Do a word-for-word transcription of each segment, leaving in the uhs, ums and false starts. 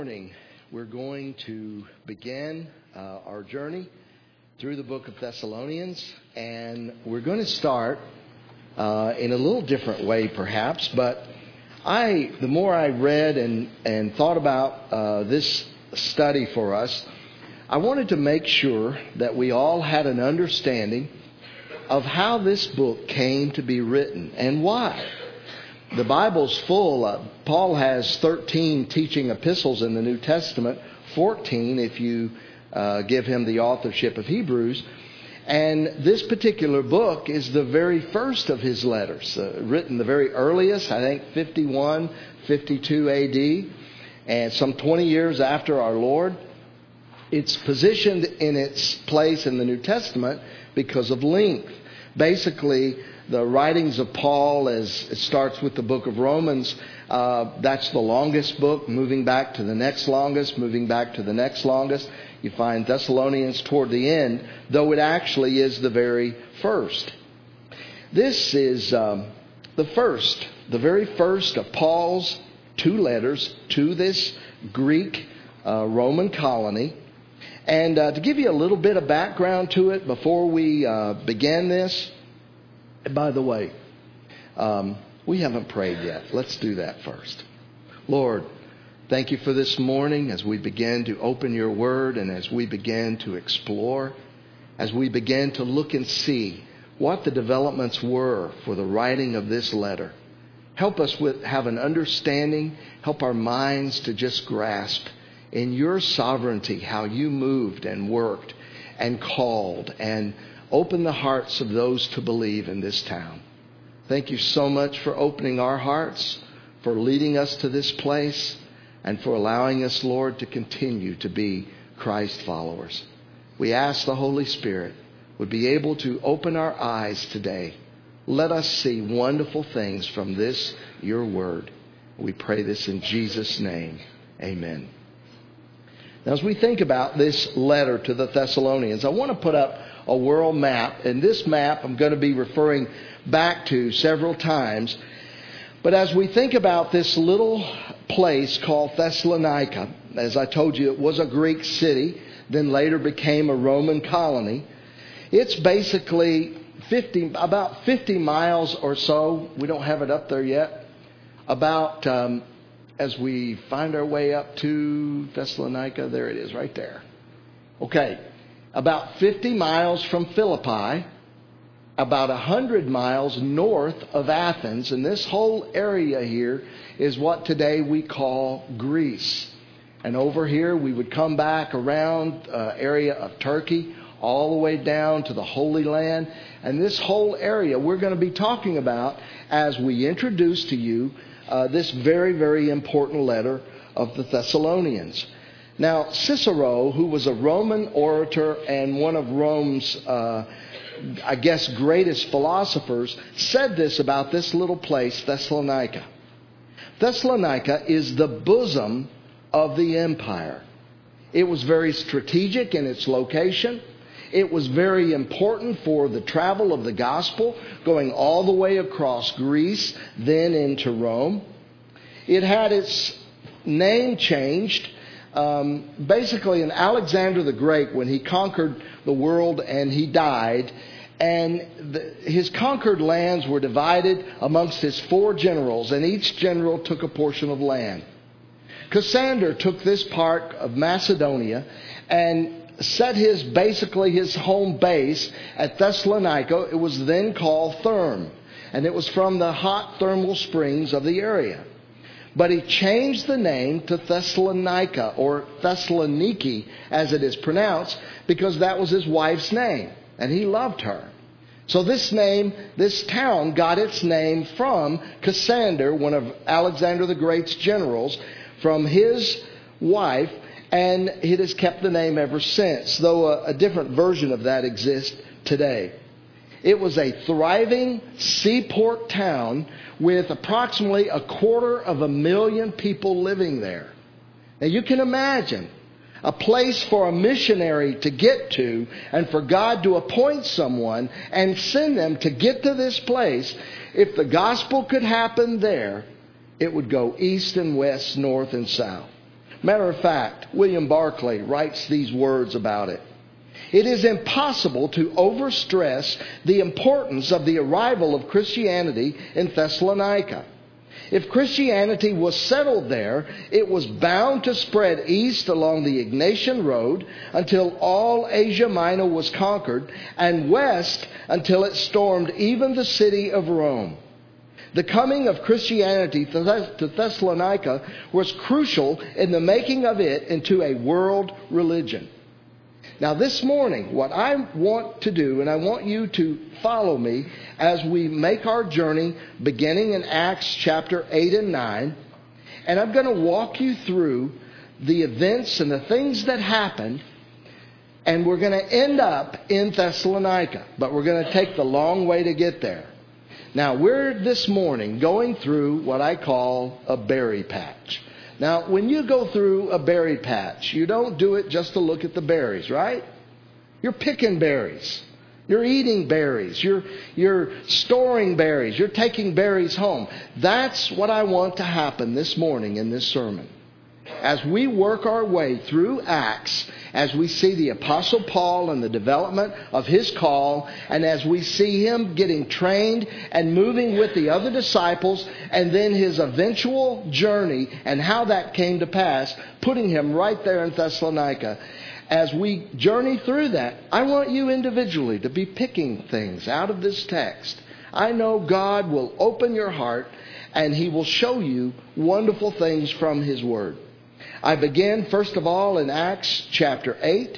Morning. We're going to begin uh, our journey through the book of Thessalonians, and we're going to start uh, in a little different way, perhaps. But I, the more I read and and thought about uh, this study for us, I wanted to make sure that we all had an understanding of how this book came to be written and why. The Bible's full. Uh, Paul has thirteen teaching epistles in the New Testament, fourteen if you uh, give him the authorship of Hebrews. And this particular book is the very first of his letters, uh, written the very earliest, I think fifty-one, fifty-two A D, and some twenty years after our Lord. It's positioned in its place in the New Testament because of length. Basically, the writings of Paul, as it starts with the book of Romans, uh, that's the longest book, moving back to the next longest, moving back to the next longest. You find Thessalonians toward the end, though it actually is the very first. This is um, the first, the very first of Paul's two letters to this Greek uh, Roman colony. And uh, to give you a little bit of background to it before we uh, begin this, by the way, um, we haven't prayed yet. Let's do that first. Lord, thank you for this morning as we begin to open your word and as we begin to explore, as we begin to look and see what the developments were for the writing of this letter. Help us with have an understanding, help our minds to just grasp in your sovereignty how you moved and worked and called and open the hearts of those to believe in this town. Thank you so much for opening our hearts, for leading us to this place, and for allowing us, Lord, to continue to be Christ followers. We ask the Holy Spirit would be able to open our eyes today. Let us see wonderful things from this, your word. We pray this in Jesus' name. Amen. Now, as we think about this letter to the Thessalonians, I want to put up a world map. And this map I'm going to be referring back to several times. But as we think about this little place called Thessalonica, as I told you, it was a Greek city, then later became a Roman colony. It's basically fifty, about fifty miles or so. We don't have it up there yet. About, um, as we find our way up to Thessalonica, there it is right there. Okay. About fifty miles from Philippi, about one hundred miles north of Athens. And this whole area here is what today we call Greece. And over here we would come back around uh, area of Turkey, all the way down to the Holy Land. And this whole area we're going to be talking about as we introduce to you uh, this very, very important letter of the Thessalonians. Now, Cicero, who was a Roman orator and one of Rome's, uh, I guess, greatest philosophers, said this about this little place, Thessalonica. Thessalonica is the bosom of the empire. It was very strategic in its location. It was very important for the travel of the gospel, going all the way across Greece, then into Rome. It had its name changed. Um, basically, in Alexander the Great, when he conquered the world and he died, and the, his conquered lands were divided amongst his four generals, and each general took a portion of land. Cassander took this part of Macedonia and set his basically his home base at Thessalonica. It was then called Therm, and it was from the hot thermal springs of the area. But he changed the name to Thessalonica, or Thessaloniki as it is pronounced, because that was his wife's name and he loved her. So this name, this town got its name from Cassander, one of Alexander the Great's generals, from his wife, and it has kept the name ever since, though a, a different version of that exists today. It was a thriving seaport town with approximately a quarter of a million people living there. Now you can imagine a place for a missionary to get to and for God to appoint someone and send them to get to this place. If the gospel could happen there, it would go east and west, north and south. Matter of fact, William Barclay writes these words about it. It is impossible to overstress the importance of the arrival of Christianity in Thessalonica. If Christianity was settled there, it was bound to spread east along the Egnatian Road until all Asia Minor was conquered, and west until it stormed even the city of Rome. The coming of Christianity to Thessalonica was crucial in the making of it into a world religion. Now this morning, what I want to do, and I want you to follow me as we make our journey beginning in Acts chapter eight and nine. And I'm going to walk you through the events and the things that happened. And we're going to end up in Thessalonica. But we're going to take the long way to get there. Now, we're this morning going through what I call a berry patch. Now, when you go through a berry patch, you don't do it just to look at the berries, right? You're picking berries. You're eating berries. You're, you're storing berries. You're taking berries home. That's what I want to happen this morning in this sermon. As we work our way through Acts, as we see the Apostle Paul and the development of his call, and as we see him getting trained and moving with the other disciples, and then his eventual journey and how that came to pass, putting him right there in Thessalonica. As we journey through that, I want you individually to be picking things out of this text. I know God will open your heart and He will show you wonderful things from His Word. I begin, first of all, in Acts chapter eight.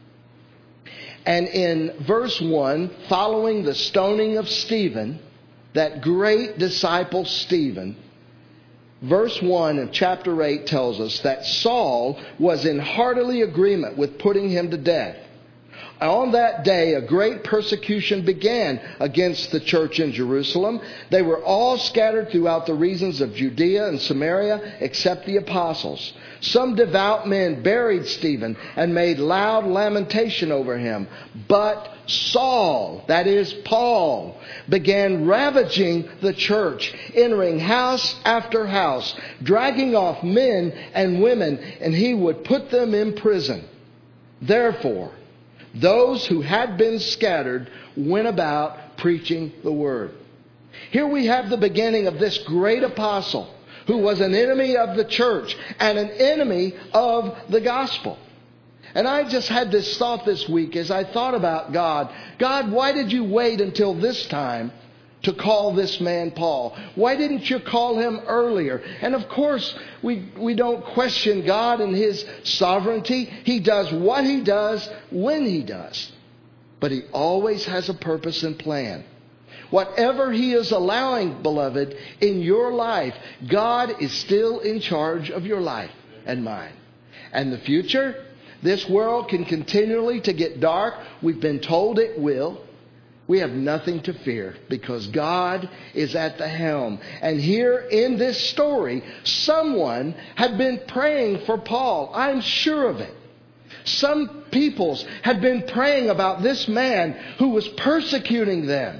And in verse one, following the stoning of Stephen, that great disciple Stephen, verse one of chapter eight tells us that Saul was in heartily agreement with putting him to death. On that day, a great persecution began against the church in Jerusalem. They were all scattered throughout the regions of Judea and Samaria, except the apostles. Some devout men buried Stephen and made loud lamentation over him. But Saul, that is Paul, began ravaging the church, entering house after house, dragging off men and women, and he would put them in prison. Therefore, those who had been scattered went about preaching the word. Here we have the beginning of this great apostle who was an enemy of the church and an enemy of the gospel. And I just had this thought this week as I thought about God. God, why did you wait until this time to call this man Paul? Why didn't you call him earlier? And of course, we, we don't question God and His sovereignty. He does what He does when He does. But He always has a purpose and plan. Whatever He is allowing, beloved, in your life, God is still in charge of your life and mine. And the future, this world can continually to get dark. We've been told it will. We have nothing to fear because God is at the helm. And here in this story, someone had been praying for Paul. I'm sure of it. Some peoples had been praying about this man who was persecuting them.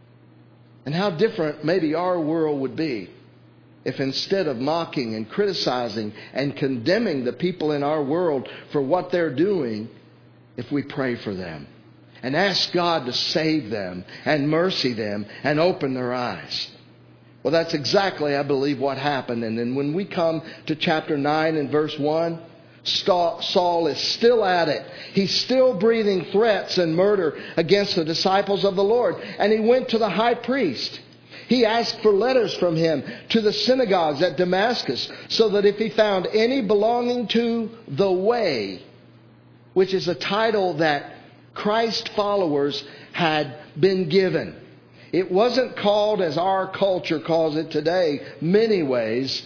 And how different maybe our world would be if instead of mocking and criticizing and condemning the people in our world for what they're doing, if we pray for them and ask God to save them and mercy them and open their eyes. Well, that's exactly, I believe, what happened. And then when we come to chapter nine and verse one, Saul is still at it. He's still breathing threats and murder against the disciples of the Lord. And he went to the high priest. He asked for letters from him to the synagogues at Damascus, so that if he found any belonging to the way, which is a title that Christ followers had been given. It wasn't called as our culture calls it today, many ways.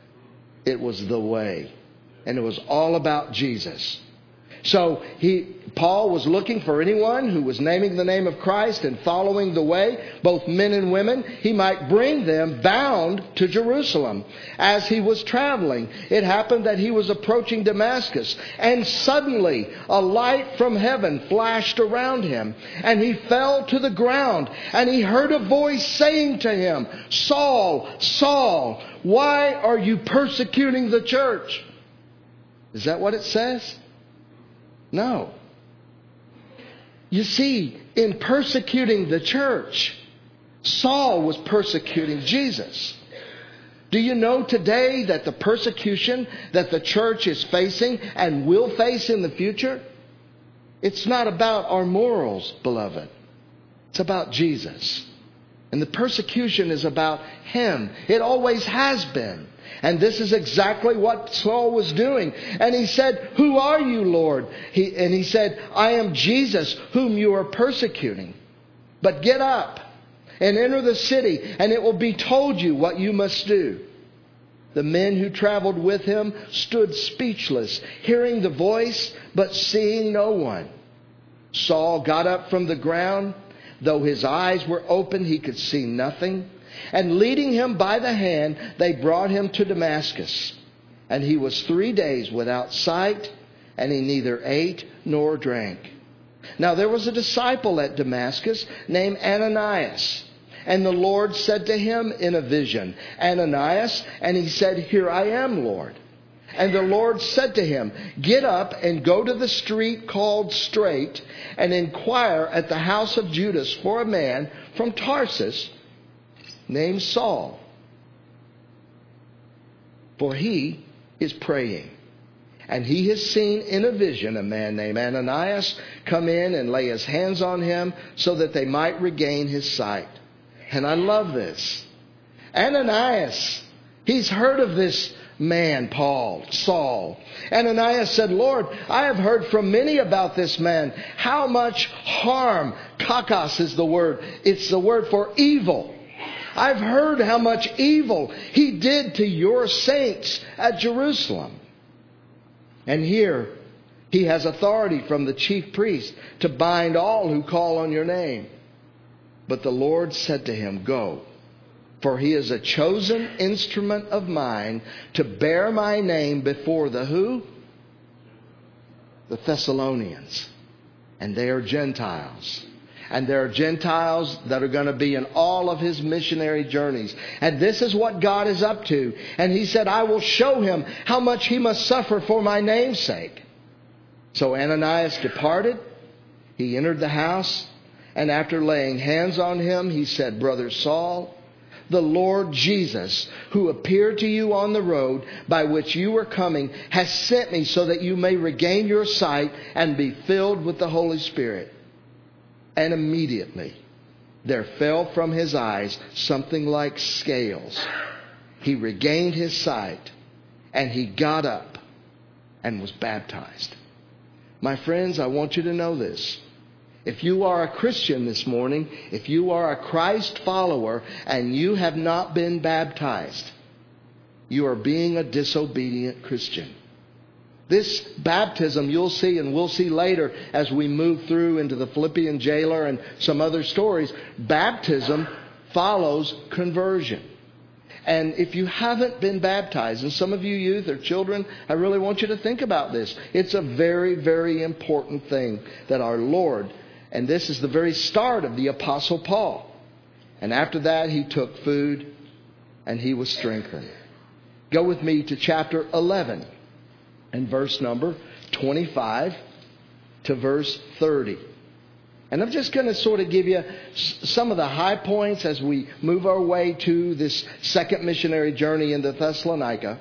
It was the way. And it was all about Jesus. So he, Paul was looking for anyone who was naming the name of Christ and following the way, both men and women. He might bring them bound to Jerusalem. As he was traveling, it happened that he was approaching Damascus, and suddenly a light from heaven flashed around him, and he fell to the ground, and he heard a voice saying to him, "Saul, Saul, why are you persecuting the church?" Is that what it says? No. You see, in persecuting the church, Saul was persecuting Jesus. Do you know today that the persecution that the church is facing and will face in the future, it's not about our morals, beloved. It's about Jesus. And the persecution is about Him. It always has been. And this is exactly what Saul was doing. And he said, "Who are you, Lord?" He, and he said, "I am Jesus, whom you are persecuting. But get up and enter the city, and it will be told you what you must do." The men who traveled with him stood speechless, hearing the voice, but seeing no one. Saul got up from the ground. Though his eyes were open, he could see nothing. And leading him by the hand, they brought him to Damascus. And he was three days without sight, and he neither ate nor drank. Now there was a disciple at Damascus named Ananias. And the Lord said to him in a vision, "Ananias," and he said, "Here I am, Lord." And the Lord said to him, "Get up and go to the street called Straight, and inquire at the house of Judas for a man from Tarsus named Saul. For he is praying. And he has seen in a vision a man named Ananias come in and lay his hands on him so that they might regain his sight." And I love this. Ananias, he's heard of this man, Paul, Saul. Ananias said, "Lord, I have heard from many about this man, how much harm," kakos is the word, it's the word for evil. "I've heard how much evil he did to your saints at Jerusalem. And here he has authority from the chief priest to bind all who call on your name." But the Lord said to him, "Go, for he is a chosen instrument of mine to bear my name before the" who? The Thessalonians. And they are Gentiles. And there are Gentiles that are going to be in all of his missionary journeys. And this is what God is up to. And he said, "I will show him how much he must suffer for my name's sake." So Ananias departed. He entered the house. And after laying hands on him, he said, "Brother Saul, the Lord Jesus, who appeared to you on the road by which you were coming, has sent me so that you may regain your sight and be filled with the Holy Spirit." And immediately there fell from his eyes something like scales. He regained his sight, and he got up and was baptized. My friends, I want you to know this. If you are a Christian this morning, if you are a Christ follower and you have not been baptized, you are being a disobedient Christian. This baptism you'll see, and we'll see later as we move through into the Philippian jailer and some other stories, baptism follows conversion. And if you haven't been baptized, and some of you youth or children, I really want you to think about this. It's a very, very important thing that our Lord, and this is the very start of the Apostle Paul. And after that, he took food and he was strengthened. Go with me to chapter eleven and verse number twenty-five to verse thirty. And I'm just going to sort of give you some of the high points as we move our way to this second missionary journey into Thessalonica.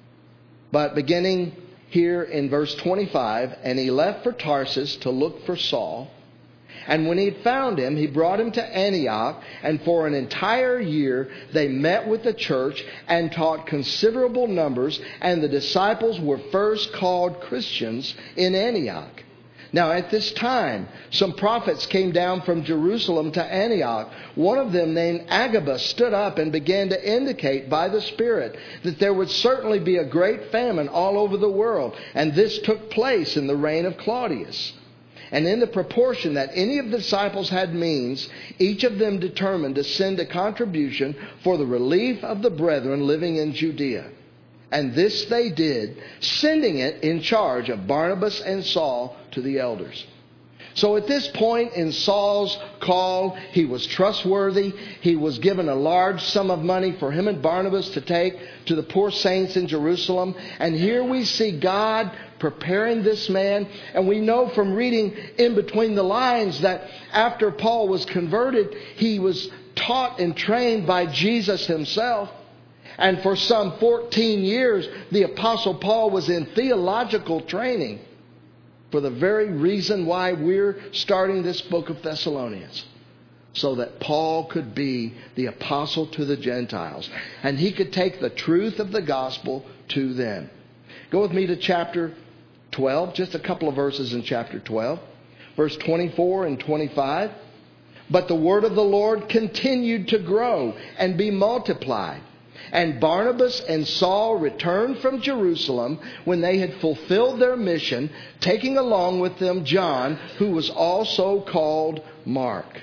But beginning here in verse twenty-five, "And he left for Tarsus to look for Saul. And when he had found him, he brought him to Antioch. And for an entire year they met with the church and taught considerable numbers. And the disciples were first called Christians in Antioch. Now at this time, some prophets came down from Jerusalem to Antioch. One of them, named Agabus, stood up and began to indicate by the Spirit that there would certainly be a great famine all over the world. And this took place in the reign of Claudius. And in the proportion that any of the disciples had means, each of them determined to send a contribution for the relief of the brethren living in Judea. And this they did, sending it in charge of Barnabas and Saul to the elders." So at this point in Saul's call, he was trustworthy. He was given a large sum of money for him and Barnabas to take to the poor saints in Jerusalem. And here we see God preparing this man. And we know from reading in between the lines that after Paul was converted, he was taught and trained by Jesus himself. And for some fourteen years, the Apostle Paul was in theological training for the very reason why we're starting this book of Thessalonians. So that Paul could be the apostle to the Gentiles. And he could take the truth of the gospel to them. Go with me to chapter twelve, just a couple of verses in chapter twelve. Verse twenty-four and twenty-five. But the word of the Lord continued to grow and be multiplied. And Barnabas and Saul returned from Jerusalem when they had fulfilled their mission, taking along with them John, who was also called Mark.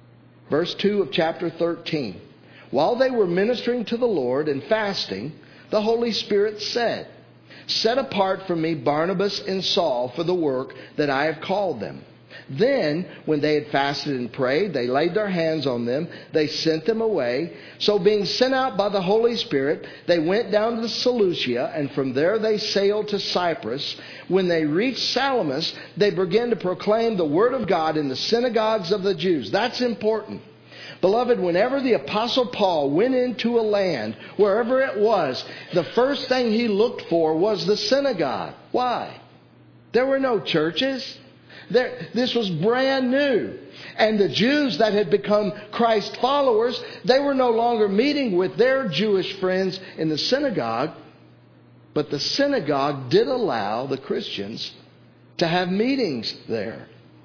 Verse two of chapter thirteen. While they were ministering to the Lord and fasting, the Holy Spirit said, "Set apart for me Barnabas and Saul for the work that I have called them." Then, when they had fasted and prayed, they laid their hands on them. They sent them away. So being sent out by the Holy Spirit, they went down to Seleucia, and from there they sailed to Cyprus. When they reached Salamis, they began to proclaim the word of God in the synagogues of the Jews. That's important. Beloved, whenever the Apostle Paul went into a land, wherever it was, the first thing he looked for was the synagogue. Why? There were no churches. There, this was brand new. And the Jews that had become Christ followers, they were no longer meeting with their Jewish friends in the synagogue. But the synagogue did allow the Christians to have meetings there.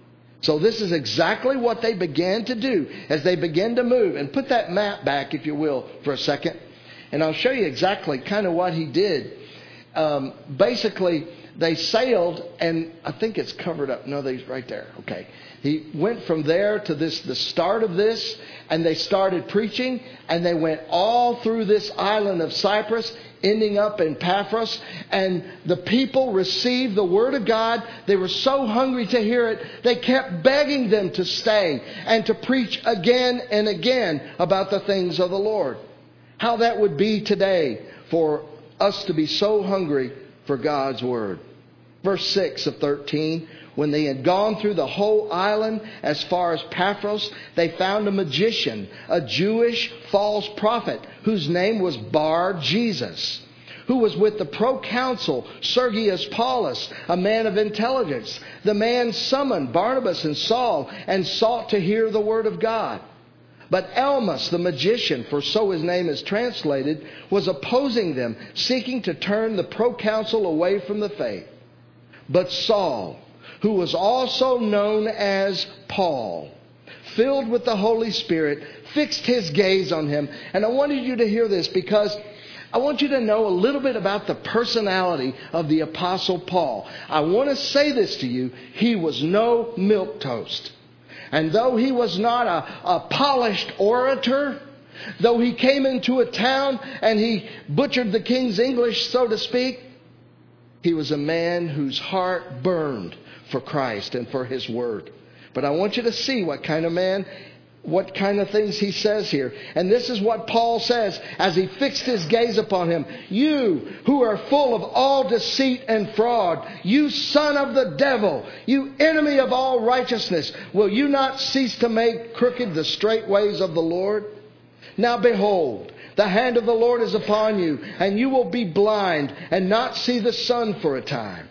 So this is exactly what they began to do as they began to move. And put that map back, if you will, for a second. And I'll show you exactly kind of what he did. Um, basically, they sailed, and I think it's covered up. No, they's right there. Okay. He went from there to this, the start of this, and they started preaching, and they went all through this island of Cyprus, ending up in Paphos, and the people received the word of God. They were so hungry to hear it, they kept begging them to stay and to preach again and again about the things of the Lord. How that would be today for us to be so hungry for God's word. Verse six of thirteen. When they had gone through the whole island as far as Paphos, they found a magician, a Jewish false prophet, whose name was Bar-Jesus, who was with the proconsul Sergius Paulus, a man of intelligence. The man summoned Barnabas and Saul and sought to hear the word of God. But Elmas, the magician, for so his name is translated, was opposing them, seeking to turn the proconsul away from the faith. But Saul, who was also known as Paul, filled with the Holy Spirit, fixed his gaze on him. And I wanted you to hear this because I want you to know a little bit about the personality of the Apostle Paul. I want to say this to you. He was no milquetoast. And though he was not a, a polished orator, though he came into a town and he butchered the king's English, so to speak, he was a man whose heart burned for Christ and for His Word. But I want you to see what kind of man, what kind of things he says here. And this is what Paul says as he fixed his gaze upon him. "You who are full of all deceit and fraud, you son of the devil, you enemy of all righteousness, will you not cease to make crooked the straight ways of the Lord? Now behold, the hand of the Lord is upon you, and you will be blind and not see the sun for a time."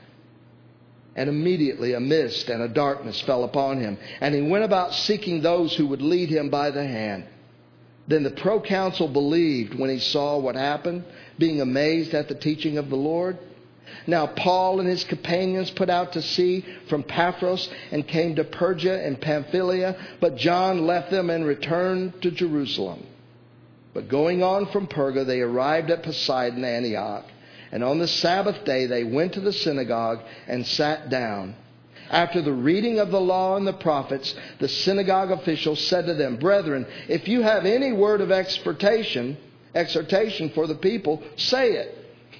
And immediately a mist and a darkness fell upon him, and he went about seeking those who would lead him by the hand. Then the proconsul believed when he saw what happened, being amazed at the teaching of the Lord. Now Paul and his companions put out to sea from Paphos and came to Perga and Pamphylia, but John left them and returned to Jerusalem. But going on from Perga, they arrived at Pisidian Antioch. And on the Sabbath day, they went to the synagogue and sat down. After the reading of the law and the prophets, the synagogue officials said to them, "Brethren, if you have any word of exhortation, exhortation for the people, say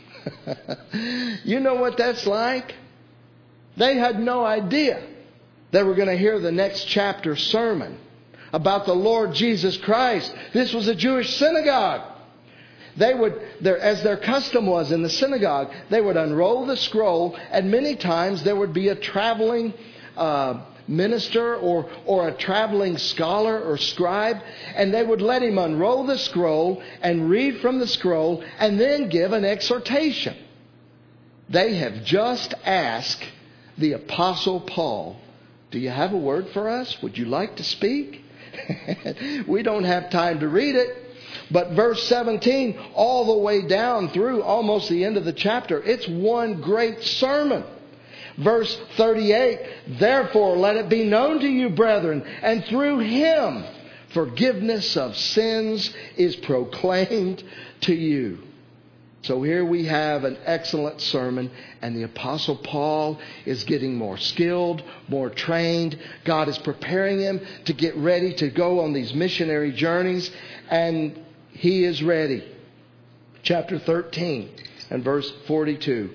it." You know what that's like? They had no idea They were going to hear the next chapter sermon about the Lord Jesus Christ. This was a Jewish synagogue. They would, their, as their custom was in the synagogue, they would unroll the scroll, and many times there would be a traveling uh, minister or, or a traveling scholar or scribe, and they would let him unroll the scroll and read from the scroll and then give an exhortation. They have just asked the Apostle Paul, "Do you have a word for us? Would you like to speak?" We don't have time to read it. But verse seventeen, all the way down through almost the end of the chapter, it's one great sermon. Verse thirty-eight, "Therefore let it be known to you, brethren, and through him forgiveness of sins is proclaimed to you." So here we have an excellent sermon, and the Apostle Paul is getting more skilled, more trained. God is preparing him to get ready to go on these missionary journeys, and he is ready. Chapter thirteen and verse forty-two.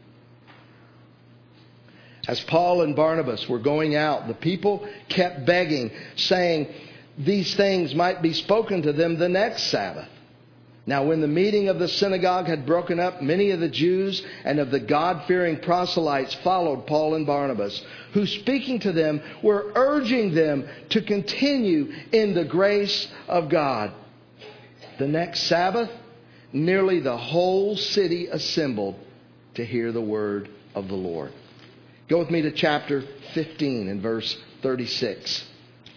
As Paul and Barnabas were going out, the people kept begging, saying these things might be spoken to them the next Sabbath. Now when the meeting of the synagogue had broken up, many of the Jews and of the God-fearing proselytes followed Paul and Barnabas, who speaking to them were urging them to continue in the grace of God. The next Sabbath, nearly the whole city assembled to hear the word of the Lord. Go with me to chapter fifteen and verse thirty-six.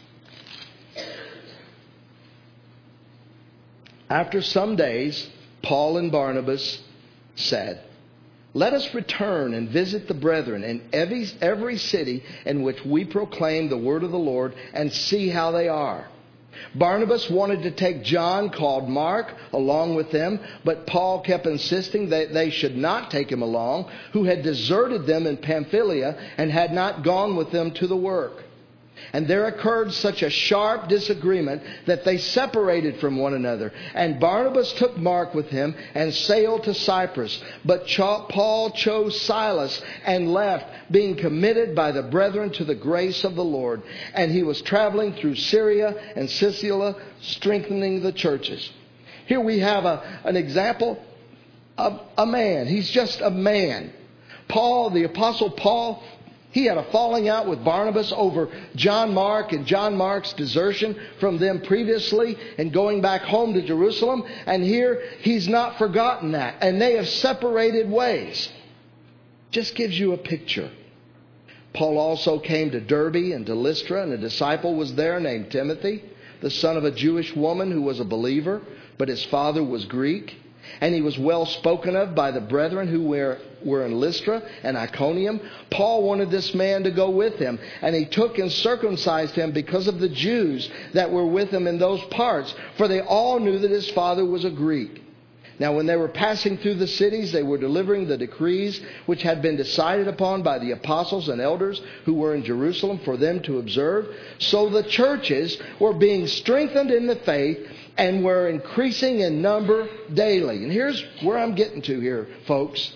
After some days, Paul and Barnabas said, "Let us return and visit the brethren in every, every city in which we proclaim the word of the Lord and see how they are." Barnabas wanted to take John, called Mark, along with them, but Paul kept insisting that they should not take him along, who had deserted them in Pamphylia and had not gone with them to the work. And there occurred such a sharp disagreement that they separated from one another. And Barnabas took Mark with him and sailed to Cyprus. But Paul chose Silas and left, being committed by the brethren to the grace of the Lord. And he was traveling through Syria and Cilicia, strengthening the churches. Here we have a, an example of a man. He's just a man. Paul, the Apostle Paul, he had a falling out with Barnabas over John Mark and John Mark's desertion from them previously and going back home to Jerusalem. And here he's not forgotten that. And they have separated ways. Just gives you a picture. Paul also came to Derbe and to Lystra, and a disciple was there named Timothy, the son of a Jewish woman who was a believer, but his father was Greek. And he was well spoken of by the brethren who were, were in Lystra and Iconium. Paul wanted this man to go with him, and he took and circumcised him because of the Jews that were with him in those parts, for they all knew that his father was a Greek. Now when they were passing through the cities, they were delivering the decrees which had been decided upon by the apostles and elders who were in Jerusalem for them to observe. So the churches were being strengthened in the faith and were increasing in number daily. And here's where I'm getting to here, folks.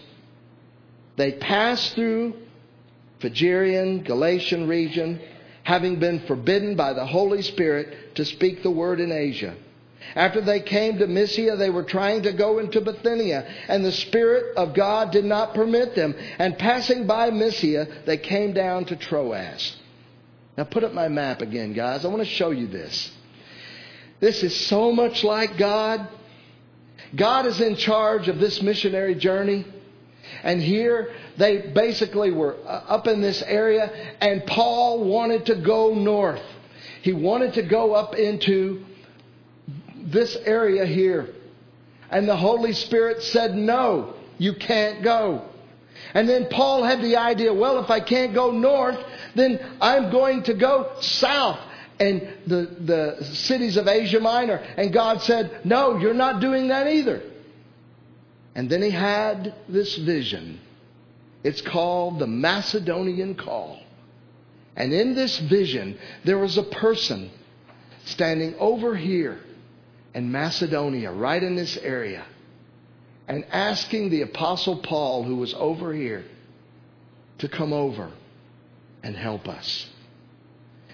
They passed through Phrygian, Galatian region, having been forbidden by the Holy Spirit to speak the word in Asia. After they came to Mysia, they were trying to go into Bithynia, and the Spirit of God did not permit them. And passing by Mysia, they came down to Troas. Now put up my map again, guys. I want to show you this. This is so much like God. God is in charge of this missionary journey. And here they basically were up in this area, and Paul wanted to go north. He wanted to go up into this area here. And the Holy Spirit said, "No, you can't go." And then Paul had the idea, well, if I can't go north, then I'm going to go south. And the, the cities of Asia Minor. And God said, "No, you're not doing that either." And then he had this vision. It's called the Macedonian Call. And in this vision, there was a person standing over here in Macedonia, right in this area, and asking the Apostle Paul, who was over here, to come over and help us.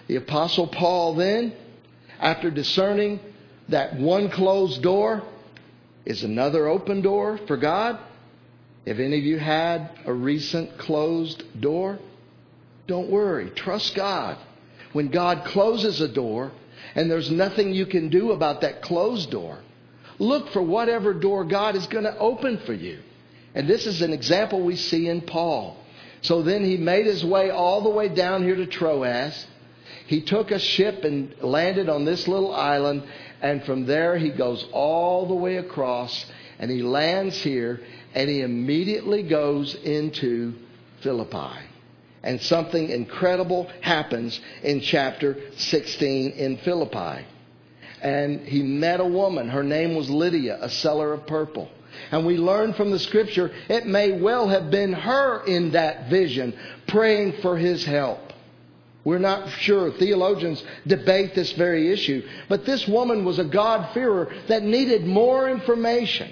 The Apostle Paul then, after discerning that one closed door is another open door for God. If any of you had a recent closed door, don't worry. Trust God. When God closes a door and there's nothing you can do about that closed door, look for whatever door God is going to open for you. And this is an example we see in Paul. So then he made his way all the way down here to Troas. He took a ship and landed on this little island. And from there he goes all the way across. And he lands here. And he immediately goes into Philippi. And something incredible happens in chapter sixteen in Philippi. And he met a woman. Her name was Lydia, a seller of purple. And we learn from the scripture, it may well have been her in that vision praying for his help. We're not sure. Theologians debate this very issue. But this woman was a God-fearer that needed more information.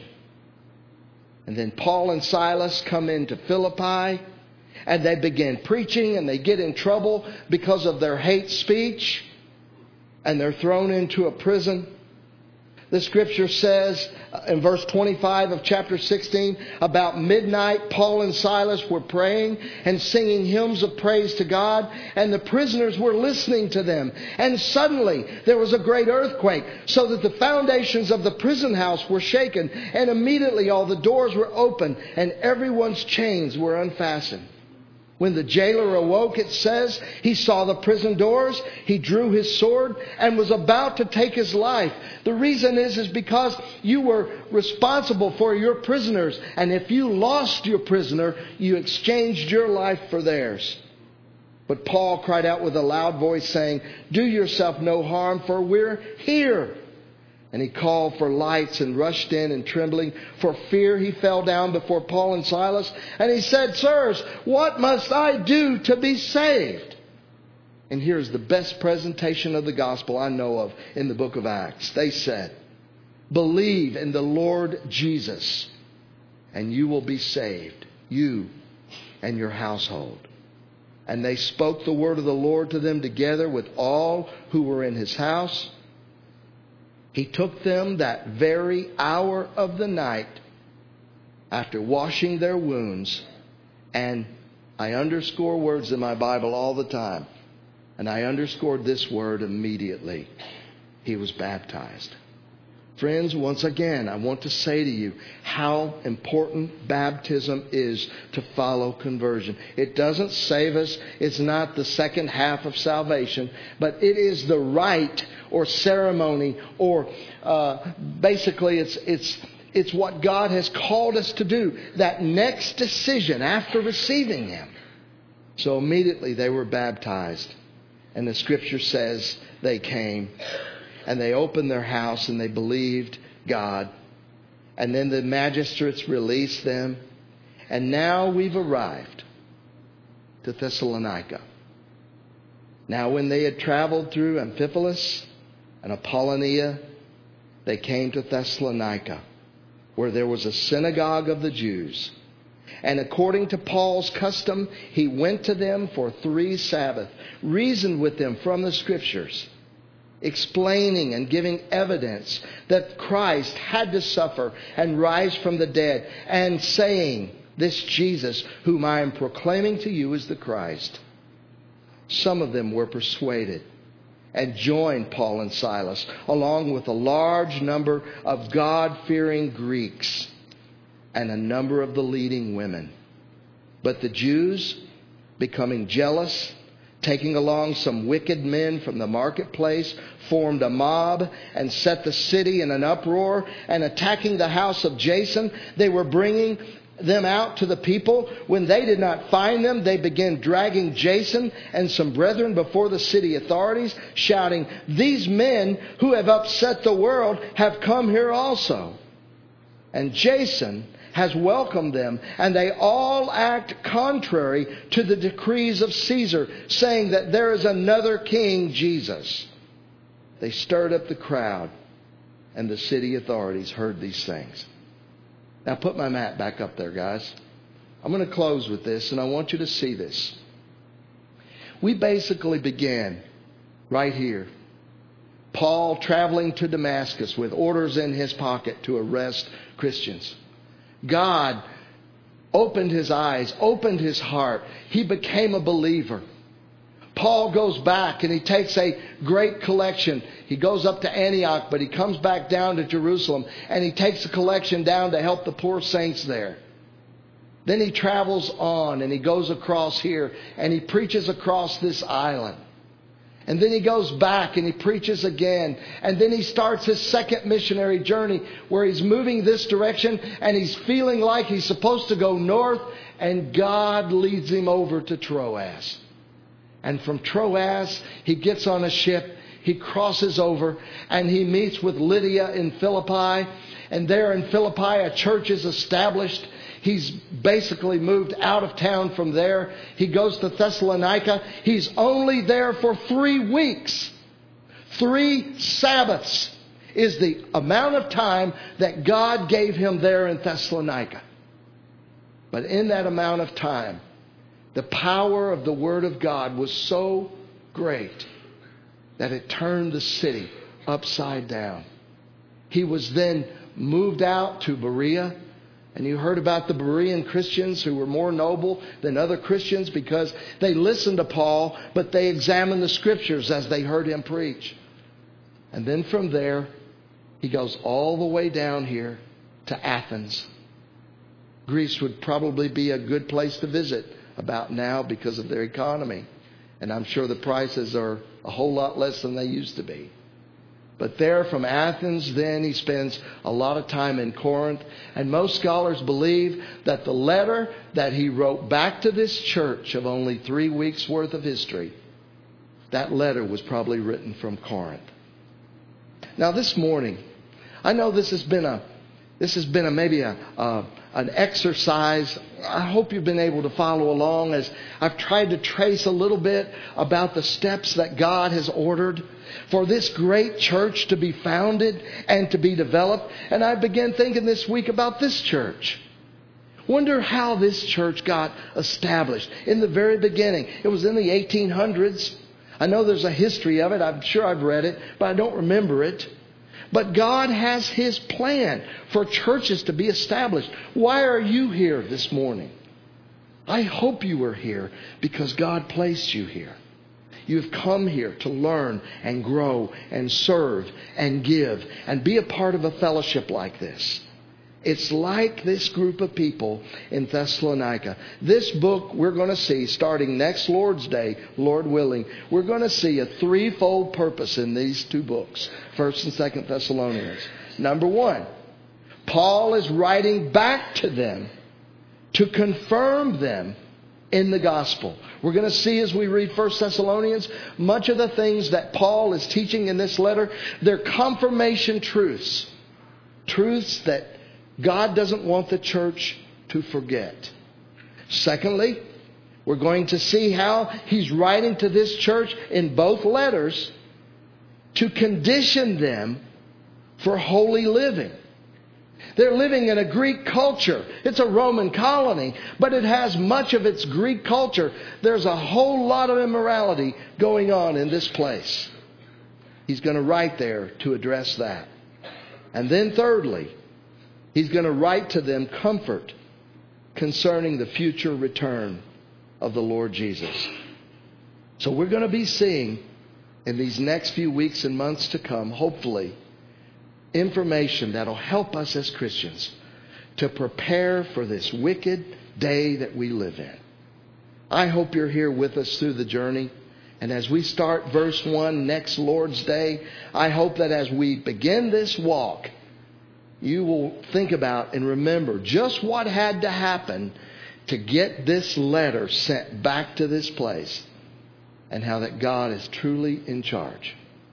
And then Paul and Silas come into Philippi. And they begin preaching. And they get in trouble because of their hate speech. And they're thrown into a prison. The scripture says in verse twenty-five of chapter sixteen, about midnight, Paul and Silas were praying and singing hymns of praise to God, and the prisoners were listening to them. And suddenly there was a great earthquake, so that the foundations of the prison house were shaken, and immediately all the doors were open, and everyone's chains were unfastened. When the jailer awoke, it says, he saw the prison doors, he drew his sword and was about to take his life. The reason is, is because you were responsible for your prisoners. And if you lost your prisoner, you exchanged your life for theirs. But Paul cried out with a loud voice saying, do yourself no harm, for we're here. And he called for lights and rushed in, and trembling for fear he fell down before Paul and Silas. And he said, sirs, what must I do to be saved? And here's the best presentation of the gospel I know of in the book of Acts. They said, believe in the Lord Jesus and you will be saved, you and your household. And they spoke the word of the Lord to them together with all who were in his house. He took them that very hour of the night after washing their wounds. And I underscore words in my Bible all the time. And I underscored this word immediately. He was baptized. Friends, once again, I want to say to you how important baptism is to follow conversion. It doesn't save us. It's not the second half of salvation. But it is the rite or ceremony or uh, basically it's it's it's what God has called us to do. That next decision after receiving Him. So immediately they were baptized. And the scripture says they came. And they opened their house and they believed God. And then the magistrates released them. And now we've arrived to Thessalonica. Now when they had traveled through Amphipolis and Apollonia, they came to Thessalonica, where there was a synagogue of the Jews. And according to Paul's custom, he went to them for three Sabbaths, reasoned with them from the scriptures, explaining and giving evidence that Christ had to suffer and rise from the dead, and saying, this Jesus whom I am proclaiming to you is the Christ. Some of them were persuaded and joined Paul and Silas, along with a large number of God-fearing Greeks and a number of the leading women. But the Jews, becoming jealous, taking along some wicked men from the marketplace, formed a mob and set the city in an uproar. And attacking the house of Jason, they were bringing them out to the people. When they did not find them, they began dragging Jason and some brethren before the city authorities, shouting, these men who have upset the world have come here also. And Jason has welcomed them, and they all act contrary to the decrees of Caesar, saying that there is another king, Jesus. They stirred up the crowd, and the city authorities heard these things. Now put my mat back up there, guys. I'm going to close with this, and I want you to see this. We basically began right here. Paul traveling to Damascus with orders in his pocket to arrest Christians. God opened his eyes, opened his heart. He became a believer. Paul goes back and he takes a great collection. He goes up to Antioch, but he comes back down to Jerusalem and he takes a collection down to help the poor saints there. Then he travels on and he goes across here and he preaches across this island. And then he goes back and he preaches again. And then he starts his second missionary journey where he's moving this direction and he's feeling like he's supposed to go north, and God leads him over to Troas. And from Troas, he gets on a ship, he crosses over, and he meets with Lydia in Philippi. And there in Philippi, a church is established. He's basically moved out of town from there. He goes to Thessalonica. He's only there for three weeks. Three Sabbaths is the amount of time that God gave him there in Thessalonica. But in that amount of time, the power of the Word of God was so great that it turned the city upside down. He was then moved out to Berea. And you heard about the Berean Christians who were more noble than other Christians because they listened to Paul, but they examined the Scriptures as they heard him preach. And then from there, he goes all the way down here to Athens. Greece would probably be a good place to visit about now because of their economy. And I'm sure the prices are a whole lot less than they used to be. But there from Athens, then he spends a lot of time in Corinth. And most scholars believe that the letter that he wrote back to this church of only three weeks worth of history, that letter was probably written from Corinth. Now this morning, I know this has been a, this has been a maybe a, a an exercise. I hope you've been able to follow along as I've tried to trace a little bit about the steps that God has ordered for this great church to be founded and to be developed. And I began thinking this week about this church. Wonder how this church got established in the very beginning. It was in the eighteen hundreds. I know there's a history of it. I'm sure I've read it, but I don't remember it. But God has His plan for churches to be established. Why are you here this morning? I hope you are here because God placed you here. You've come here to learn and grow and serve and give and be a part of a fellowship like this. It's like this group of people in Thessalonica. This book we're going to see starting next Lord's Day, Lord willing. We're going to see a threefold purpose in these two books, First and Second Thessalonians. Number one, Paul is writing back to them to confirm them in the gospel. We're going to see as we read First Thessalonians, much of the things that Paul is teaching in this letter, they're confirmation truths. Truths that God doesn't want the church to forget. Secondly, we're going to see how he's writing to this church in both letters to condition them for holy living. They're living in a Greek culture. It's a Roman colony, but it has much of its Greek culture. There's a whole lot of immorality going on in this place. He's going to write there to address that. And then thirdly, he's going to write to them comfort concerning the future return of the Lord Jesus. So we're going to be seeing in these next few weeks and months to come, hopefully, information that'll help us as Christians to prepare for this wicked day that we live in. I hope you're here with us through the journey. And as we start verse one next Lord's Day, I hope that as we begin this walk, you will think about and remember just what had to happen to get this letter sent back to this place, and how that God is truly in charge.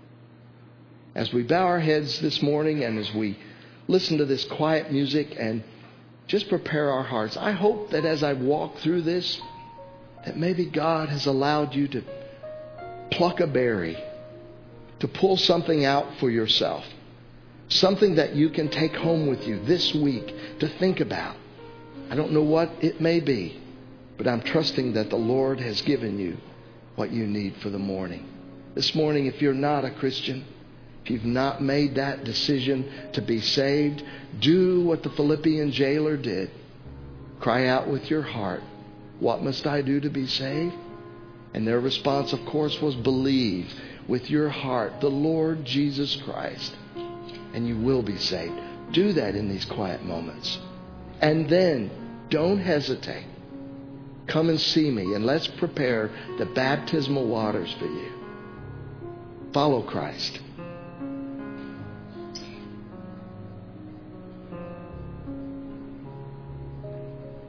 As we bow our heads this morning and as we listen to this quiet music and just prepare our hearts, I hope that as I walk through this, that maybe God has allowed you to pluck a berry, to pull something out for yourself. Something that you can take home with you this week to think about. I don't know what it may be, but I'm trusting that the Lord has given you what you need for the morning. This morning, if you're not a Christian, if you've not made that decision to be saved, do what the Philippian jailer did. Cry out with your heart, "What must I do to be saved?" And their response, of course, was believe with your heart the Lord Jesus Christ, and you will be saved. Do that in these quiet moments. And then, don't hesitate. Come and see me, and let's prepare the baptismal waters for you. Follow Christ.